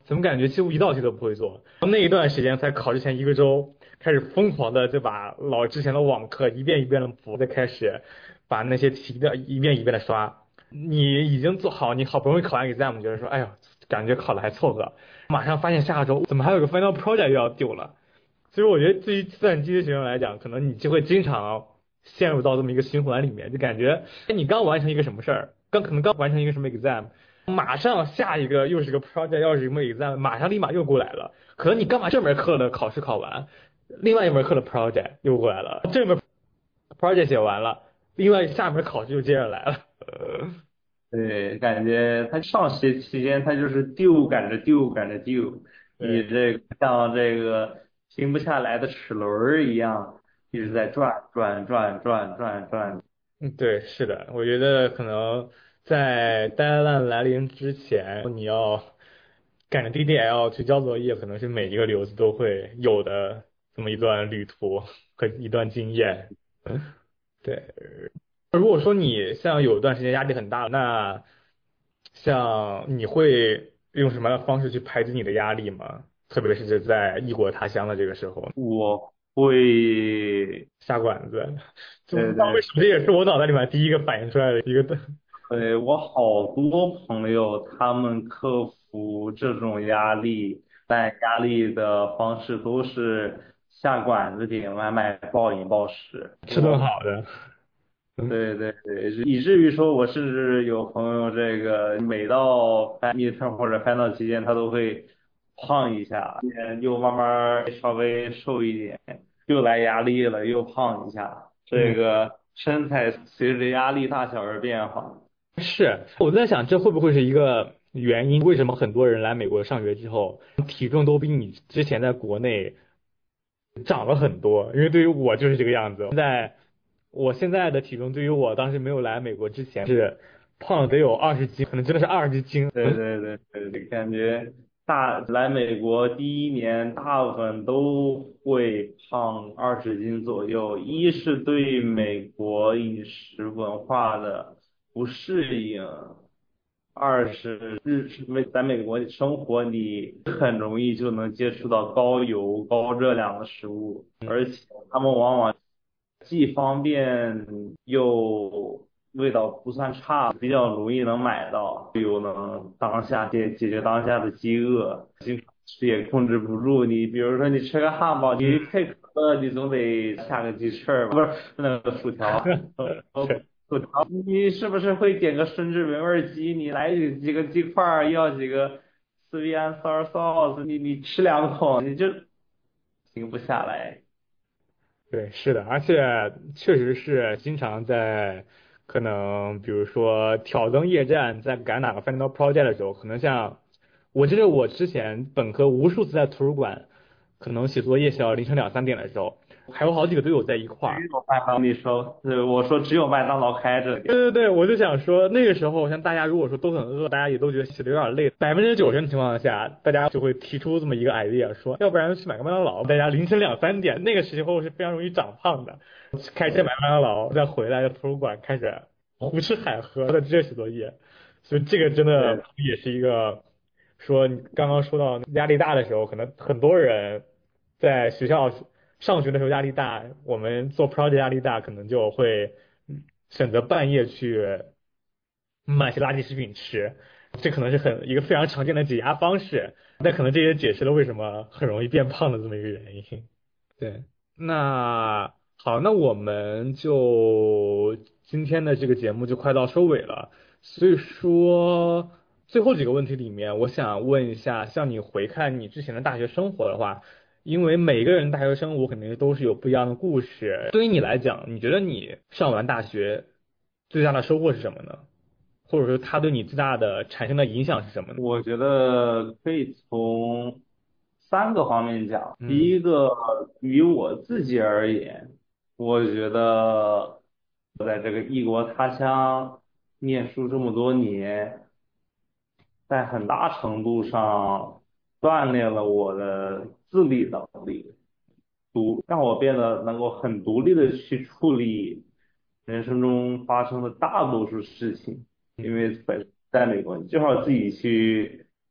怎么感觉几乎一道题都不会做？那一段时间在考之前一个周，开始疯狂的就把老之前的网课一遍一遍的补，再开始把那些题的一遍一遍的刷。你已经做好，你好不容易考完 exam， 觉得说，哎呀，感觉考的还凑合，马上发现下周怎么还有个 final project 又要丢了。所以我觉得对于计算机的学生来讲，可能你就会经常陷入到这么一个循环里面，就感觉你刚完成一个什么事儿，刚可能刚完成一个什么 exam， 马上下一个又是个 project， 又是什么 exam， 马上立马又过来了。可能你刚把这门课的考试考完，另外一门课的 project 又过来了，这门 project 写完了，另外下门考试就接着来了。 对，感觉他上学期间他就是丢赶着丢赶着丢，你这个像这个停不下来的齿轮儿一样，一直在转转转转转转。 嗯，对，是的，我觉得可能在 deadline 来临之前，你要赶着 D D L 去交作业，可能是每一个留子都会有的这么一段旅途和一段经验。对，如果说你像有一段时间压力很大，那像你会用什么样的方式去排解你的压力吗？特别是在异国他乡的这个时候。 我会下馆子，就对不知道为什么，这也是我脑袋里面第一个反应出来的一个的。 对，我好多朋友他们克服这种压力，但压力的方式都是下馆子点外卖、暴饮暴食， 吃顿好的。 对对对，以至于说我甚至有朋友这个每到 midterm 或者 final 期间，他都会胖一下，又慢慢稍微瘦一点，又来压力了，又胖一下，这个身材随着压力大小而变化。 是，我在想这会不会是一个原因？为什么很多人来美国上学之后，体重都比你之前在国内长了很多？因为对于我就是这个样子。现在我现在的体重，对于我当时没有来美国之前是胖了得有二十斤，可能真的是二十斤。 对对对对对，感觉大来美国第一年，大部分都会胖二十斤左右。一是对美国饮食文化的不适应，二是日在美国生活，你很容易就能接触到高油、高热量的食物，而且他们往往既方便又味道不算差，比较容易能买到，又能当下解解决当下的饥饿，经常吃也控制不住。你比如说你吃个汉堡，你配可乐，你总得下个鸡翅吧，不是那个薯条。薯条，你是不是会点个吮指原味鸡？你来几几个鸡块，要几个 sweet and sour sauce，你你吃两口你就停不下来。 对，是的，而且确实是经常在可能比如说挑灯夜战，在赶哪个 final project 的时候，可能像我记得我之前本科无数次在图书馆，可能写作业写到凌晨两三点的时候，还有好几个队友在一块儿。 只有麦当劳，你说，对，我说只有麦当劳开着。 对对对，我就想说那个时候，像大家如果说都很饿，大家也都觉得写的有点累，百分之九十的情况下，大家就会提出这么一个 idea， 说要不然去买个麦当劳。大家凌晨两三点那个时候是非常容易长胖的，开车买麦当劳，再回来在图书馆开始胡吃海喝的接着写作业。所以这个真的也是一个说你刚刚说到压力大的时候，可能很多人在学校上学的时候压力大，我们做 project 压力大，可能就会选择半夜去买些垃圾食品吃，这可能是很一个非常常见的解压方式。但可能这也解释了为什么很容易变胖的这么一个原因。对，那好，那我们就今天的这个节目就快到收尾了，所以说最后几个问题里面，我想问一下，像你回看你之前的大学生活的话，因为每个人大学生活肯定都是有不一样的故事。对于你来讲，你觉得你上完大学最大的收获是什么呢？或者说它对你最大的产生的影响是什么呢？ 我觉得可以从三个方面讲。第一个，于我自己而言，我觉得我在这个异国他乡念书这么多年，在很大程度上锻炼了我的自理能力，独让我变得能够很独立的去处理人生中发生的大多数事情。因为在在美国，你就要自己去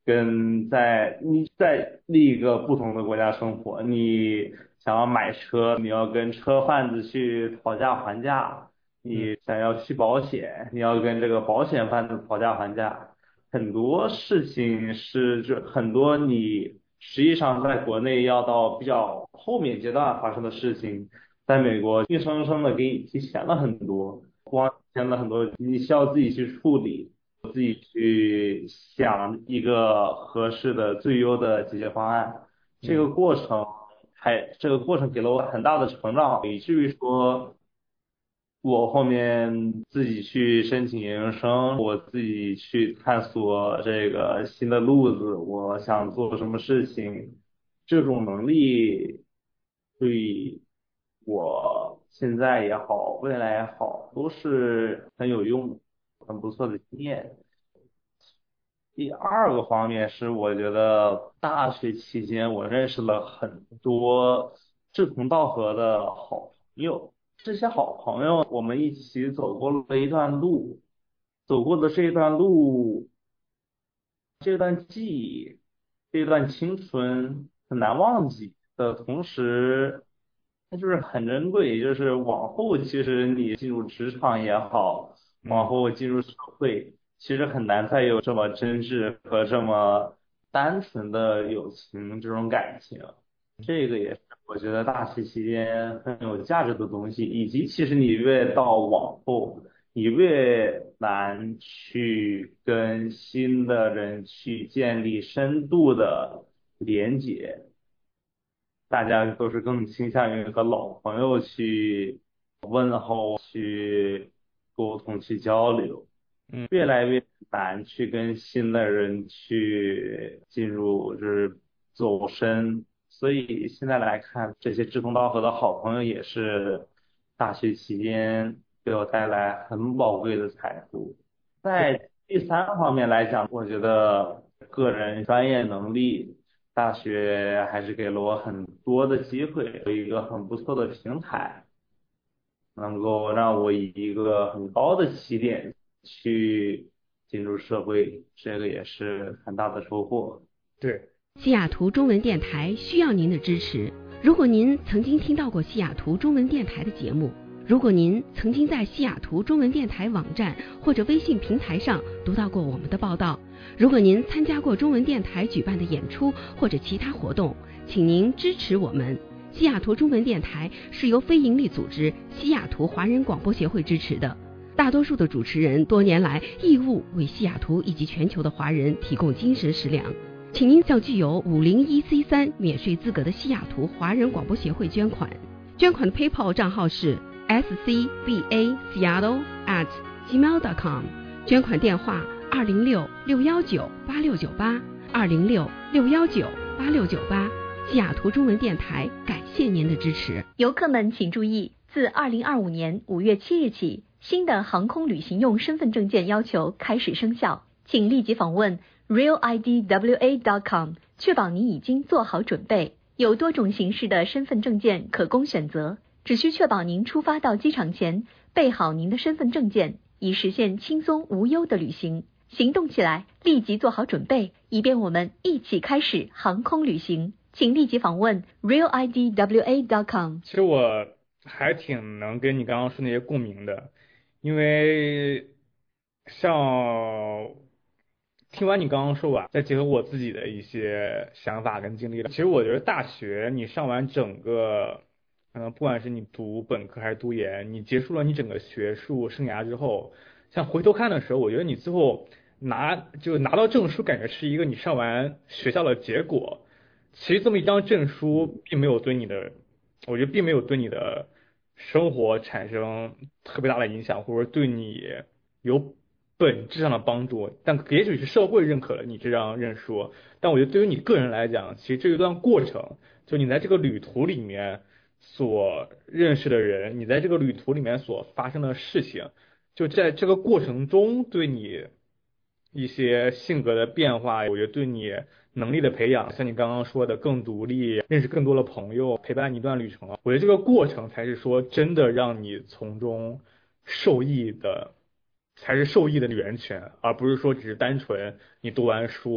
跟在你在另一个不同的国家生活，你想要买车，你要跟车贩子去讨价还价，你想要去保险，你要跟这个保险贩子讨价还价，很多事情是就很多你实际上在国内要到比较后面阶段发生的事情，在美国硬生生的给你提前了很多，光提前了很多，你需要自己去处理。自己去想一个合适的最优的解决方案，这个过程还这个过程给了我很大的成长，以至于说我后面自己去申请研究生，我自己去探索这个新的路子，我想做什么事情，这种能力对我现在也好，未来也好，都是很有用、很不错的经验。第二个方面是，我觉得大学期间我认识了很多志同道合的好朋友，这些好朋友我们一起走过了一段路，走过的这一段路，这段记忆，这段青春很难忘记的同时，它就是很珍贵，就是往后其实你进入职场也好，往后进入社会。其实很难再有这么真挚和这么单纯的友情这种感情，这个也是我觉得大学期间很有价值的东西，以及其实你越到往后，你越难去跟新的人去建立深度的连结，大家都是更倾向于和老朋友去问候、去沟通、去交流。嗯，越来越难去跟新的人去进入，就是走深，所以现在来看，这些志同道合的好朋友也是大学期间给我带来很宝贵的财富。在第三方面来讲，我觉得个人专业能力，大学还是给了我很多的机会，有一个很不错的平台，能够让我以一个很高的起点去进入社会，这个也是很大的收获。 对， 西雅图中文电台需要您的支持。如果您曾经听到过西雅图中文电台的节目，如果您曾经在西雅图中文电台网站或者微信平台上读到过我们的报道，如果您参加过中文电台举办的演出或者其他活动，请您支持我们。西雅图中文电台是由非营利组织西雅图华人广播协会支持的。大多数的主持人多年来义务为西雅图以及全球的华人提供精神食粮，请您向具有五零一 C 三 免税资格的西雅图华人广播协会捐款。捐款的 PayPal 账号是 s c b a seattle at gmail dot com， 捐款电话二零六六一九八六九八二零六六一九八六九八。西雅图中文电台感谢您的支持。 游客们请注意，自二零二五年五月七日起，新的航空旅行用身份证件要求开始生效，请立即访问 real I D W A dot com， 确保你已经做好准备。有多种形式的身份证件可供选择，只需确保您出发到机场前备好您的身份证件，以实现轻松无忧的旅行。行动起来，立即做好准备，以便我们一起开始航空旅行。请立即访问 real I D W A dot com。 其实我还挺能跟你刚刚说那些共鸣的，因为像听完你刚刚说完，再结合我自己的一些想法跟经历了，其实我觉得大学你上完整个可能不管是你读本科还是读研，你结束了你整个学术生涯之后，像回头看的时候，我觉得你最后拿就拿到证书，感觉是一个你上完学校的结果。其实这么一张证书并没有对你的，我觉得并没有对你的生活产生特别大的影响，或者对你有本质上的帮助，但也许是社会认可了你这张认书，但我觉得对于你个人来讲，其实这一段过程，就你在这个旅途里面所认识的人，你在这个旅途里面所发生的事情，就在这个过程中对你一些性格的变化，我觉得对你能力的培养，像你刚刚说的更独立，认识更多的朋友，陪伴你一段旅程，我觉得这个过程才是说真的让你从中受益的，才是受益的源泉，而不是说只是单纯你读完书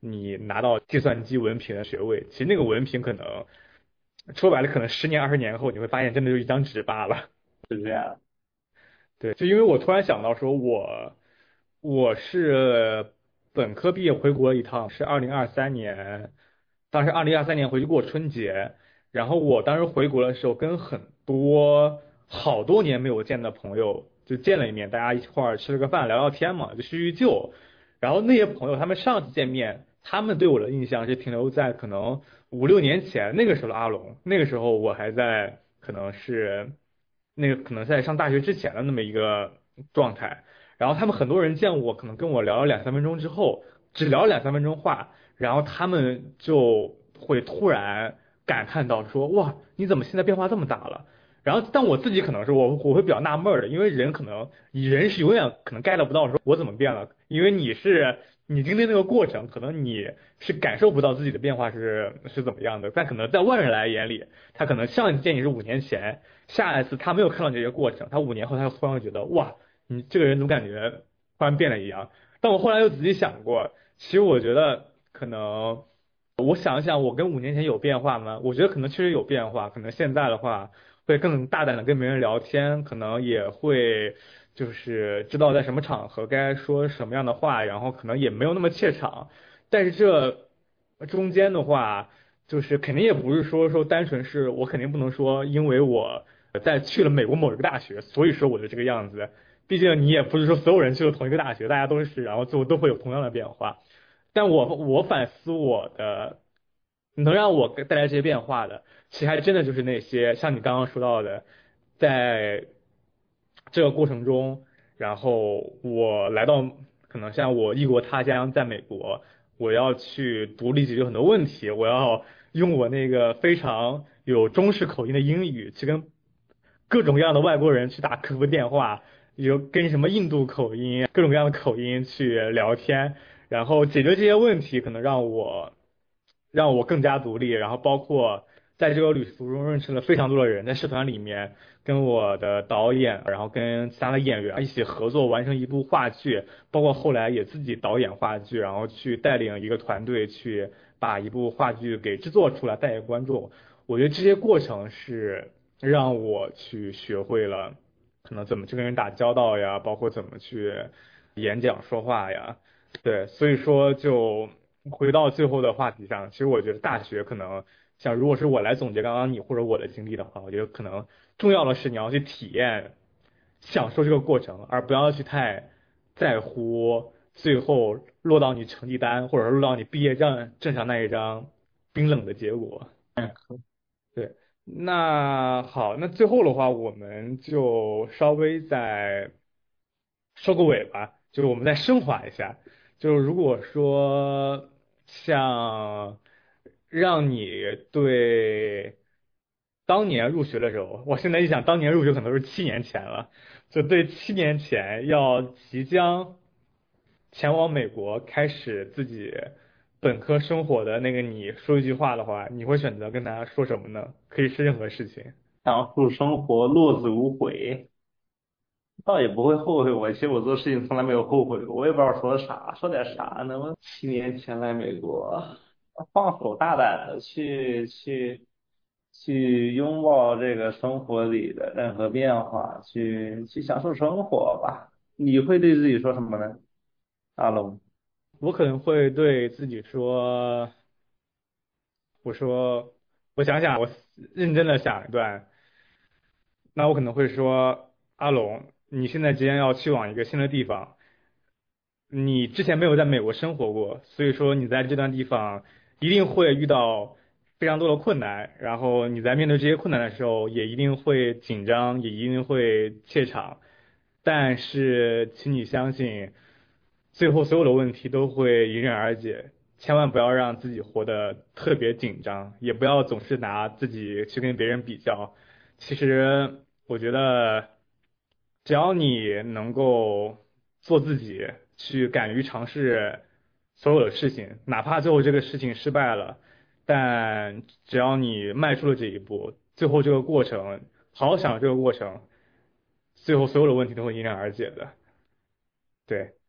你拿到计算机文凭的学位。其实那个文凭可能说白了，可能十年二十年后你会发现真的就一张纸罢了。 是这样。 对，就因为我突然想到说我我是本科毕业回国了一趟，是二零二三年，当时二零二三年回去过春节，然后我当时回国的时候跟很多好多年没有见的朋友就见了一面，大家一块儿吃了个饭聊聊天嘛，就叙叙旧。然后那些朋友他们上次见面，他们对我的印象是停留在可能五六年前那个时候的阿龙，那个时候我还在可能是那个可能在上大学之前的那么一个状态。然后他们很多人见我，可能跟我聊了两三分钟之后，只聊了两三分钟话，然后他们就会突然感叹到说，哇，你怎么现在变化这么大了？然后但我自己可能是我我会比较纳闷的，因为人可能人是永远可能 get 不到说我怎么变了，因为你是你经历那个过程，可能你是感受不到自己的变化是是怎么样的。但可能在外人来眼里，他可能上一次见你是五年前，下一次他没有看到这些过程，他五年后他突然会觉得，哇，你这个人怎么感觉突然变了一样？但我后来又仔细想过，其实我觉得可能我想一想，我跟五年前有变化吗？我觉得可能确实有变化，可能现在的话会更大胆的跟别人聊天，可能也会就是知道在什么场合该说什么样的话，然后可能也没有那么怯场。但是这中间的话，就是肯定也不是说说单纯是我肯定不能说因为我在去了美国某一个大学，所以说我就这个样子。毕竟你也不是说所有人去了同一个大学，大家都是，然后最后都会有同样的变化。但我我反思我的能让我带来这些变化的，其实还真的就是那些像你刚刚说到的，在这个过程中，然后我来到可能像我异国他乡，在美国，我要去独立解决很多问题，我要用我那个非常有中式口音的英语去跟各种各样的外国人去打客服电话，有跟什么印度口音、各种各样的口音去聊天，然后解决这些问题，可能让我让我更加独立，然后包括在这个旅途中认识了非常多的人，在社团里面跟我的导演，然后跟其他的演员一起合作完成一部话剧，包括后来也自己导演话剧，然后去带领一个团队去把一部话剧给制作出来，带给观众。我觉得这些过程是让我去学会了可能怎么去跟人打交道呀，包括怎么去演讲说话呀。对，所以说就回到最后的话题上，其实我觉得大学可能像如果是我来总结刚刚你或者我的经历的话，我觉得可能重要的是你要去体验、享受这个过程，而不要去太在乎最后落到你成绩单或者落到你毕业证证上那一张冰冷的结果。对，那好，那最后的话，我们就稍微再收个尾吧，就是我们再升华一下，就是如果说像让你对当年入学的时候，我现在一想，当年入学可能是七年前了，就对七年前要即将前往美国开始自己本科生活的那个你说一句话的话，你会选择跟大家说什么呢？可以是任何事情。 享受生活，落子无悔。倒也不会后悔，我其实我做事情从来没有后悔过，我也不知道说啥，说点啥呢？我七年前来美国，放手大胆的去去去拥抱这个生活里的任何变化，去去享受生活吧。你会对自己说什么呢，阿龙？ 我可能会对自己说，我说，我想想，我认真的想一段，那我可能会说，阿龙，你现在即将要去往一个新的地方，你之前没有在美国生活过，所以说你在这段地方一定会遇到非常多的困难，然后你在面对这些困难的时候，也一定会紧张，也一定会怯场，但是请你相信，最后所有的问题都会迎刃而解。千万不要让自己活得特别紧张，也不要总是拿自己去跟别人比较。其实我觉得，只要你能够做自己，去敢于尝试所有的事情，哪怕最后这个事情失败了，但只要你迈出了这一步，最后这个过程，好好享受这个过程，最后所有的问题都会迎刃而解的。对，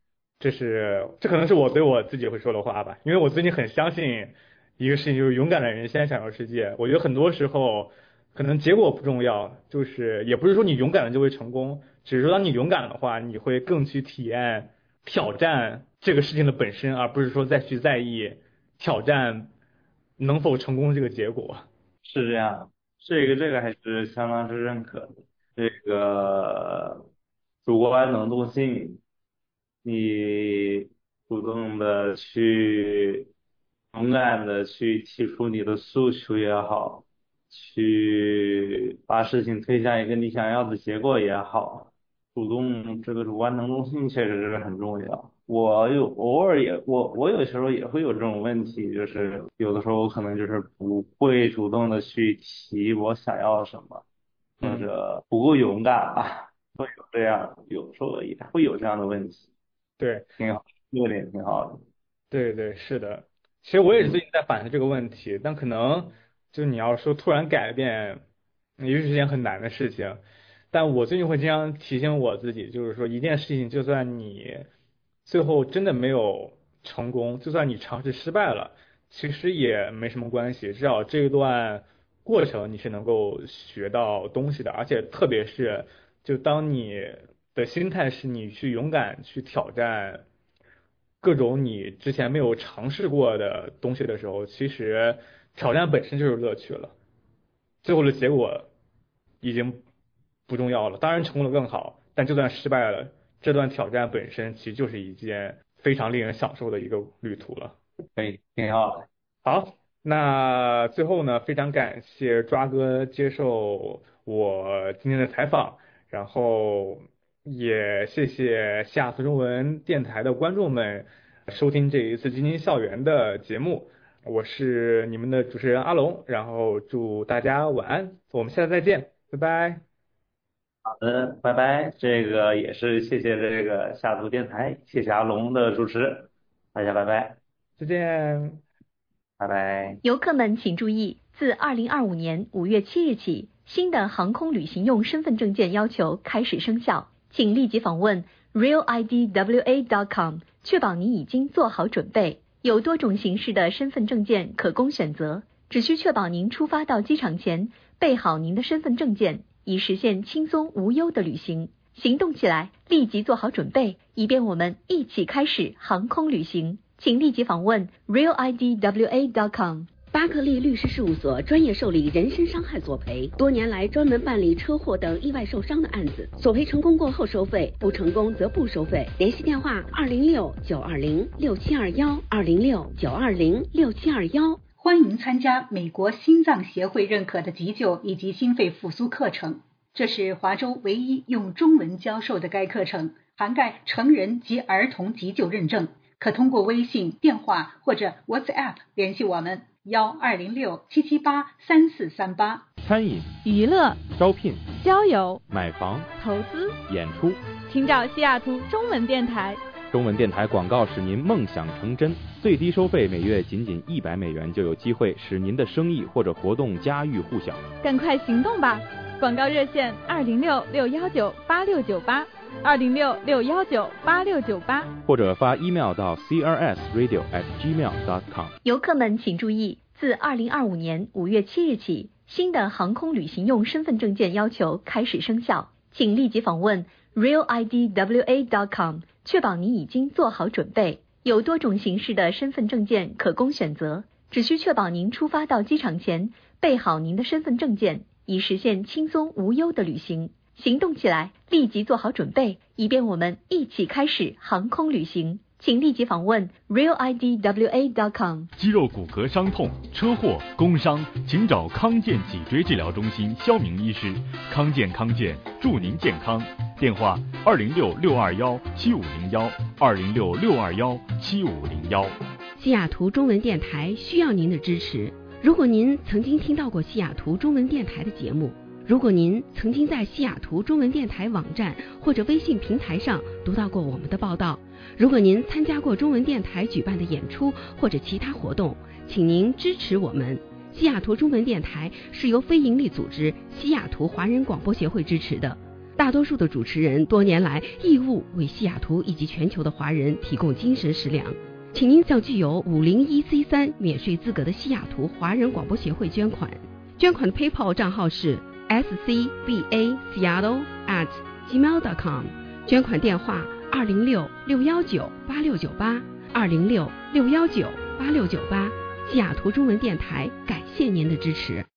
这是这可能是我对我自己会说的话吧，因为我最近很相信一个事情，就是勇敢的人先享受世界。我觉得很多时候可能结果不重要，就是也不是说你勇敢了就会成功，只是说当你勇敢的话，你会更去体验挑战这个事情的本身，而不是说再去在意挑战能否成功这个结果。 是这样，这个这个还是相当之认可的。这个主观能动性，你主动的去勇敢的去提出你的诉求也好，去把事情推向一个你想要的结果也好，主动这个主观能动性确实是很重要。我有偶尔也我我有时候也会有这种问题，就是有的时候我可能就是不会主动的去提我想要什么，或者不够勇敢吧，会有这样，有时候也会有这样的问题。 对， 挺好，这个点挺好的。 对对，是的。其实我也是最近在反思这个问题，但可能就你要说突然改变，也许是件很难的事情。但我最近会经常提醒我自己，就是说一件事情，就算你最后真的没有成功，就算你尝试失败了，其实也没什么关系，至少这一段过程你是能够学到东西的，而且特别是就当你的心态是你去勇敢去挑战各种你之前没有尝试过的东西的时候，其实挑战本身就是乐趣了，最后的结果已经不重要了，当然成功了更好，但就算失败了，这段挑战本身其实就是一件非常令人享受的一个旅途了。 可以，挺好的。 好，那最后呢，非常感谢抓哥接受我今天的采访，然后也谢谢西雅图中文电台的观众们收听这一次津津校园的节目，我是你们的主持人阿龙，然后祝大家晚安，我们下次再见，拜拜。 好的，拜拜。这个也是谢谢这个西雅图电台，谢谢阿龙的主持，大家拜拜， 再见， 拜拜。 游客们请注意，自二零二五年五月七日起，新的航空旅行用身份证件要求开始生效，请立即访问 real I D W A dot com， 确保你已经做好准备。有多种形式的身份证件可供选择，只需确保您出发到机场前备好您的身份证件，以实现轻松无忧的旅行。行动起来，立即做好准备，以便我们一起开始航空旅行。请立即访问 real I D W A dot com。 巴克利律师事务所专业受理人身伤害索赔，多年来专门办理车祸等意外受伤的案子，索赔成功过后收费，不成功则不收费。联系电话二零六九二零六七二幺二零六九二零六七二幺。 欢迎参加美国心脏协会认可的急救以及心肺复苏课程，这是华州唯一用中文教授的该课程，涵盖成人及儿童急救认证，可通过微信、电话或者 WhatsApp 联系我们。幺二零六七七八三四三八。 餐饮、 娱乐、 招聘、 交友、 买房、 投资、 演出， 请找西雅图中文电台。 中文电台广告使您梦想成真，最低收费每月仅仅一百美元，就有机会使您的生意或者活动家喻户晓。 赶快行动吧！广告热线二零六六幺九八六九八。二零六六幺九八六九八， 或者发 email 到 c r s radio at gmail dot com。 游客们请注意，自二零二五年五月七日起，新的航空旅行用身份证件要求开始生效，请立即访问 real I D W A dot com， 确保你已经做好准备。有多种形式的身份证件可供选择，只需确保您出发到机场前备好您的身份证件，以实现轻松无忧的旅行。行动起来，立即做好准备，以便我们一起开始航空旅行。请立即访问 real I D W A dot com。 肌肉骨骼伤痛、车祸、工伤，请找康健脊椎治疗中心肖明医师。康健康健，祝您健康。电话二零六六二幺七五零幺二零六六二幺七五零幺。 西雅图中文电台需要您的支持。如果您曾经听到过西雅图中文电台的节目，如果您曾经在西雅图中文电台网站或者微信平台上读到过我们的报道，如果您参加过中文电台举办的演出或者其他活动，请您支持我们。西雅图中文电台是由非营利组织西雅图华人广播协会支持的。 大多数的主持人多年来义务为西雅图以及全球的华人提供精神食粮，请您向具有五零一 C 三 免税资格的西雅图华人广播协会捐款。捐款的 PayPal 账号是 s c b a seattle at gmail dot com， 捐款电话二零六六一九八六九八二零六六一九八六九八。西雅图中文电台感谢您的支持。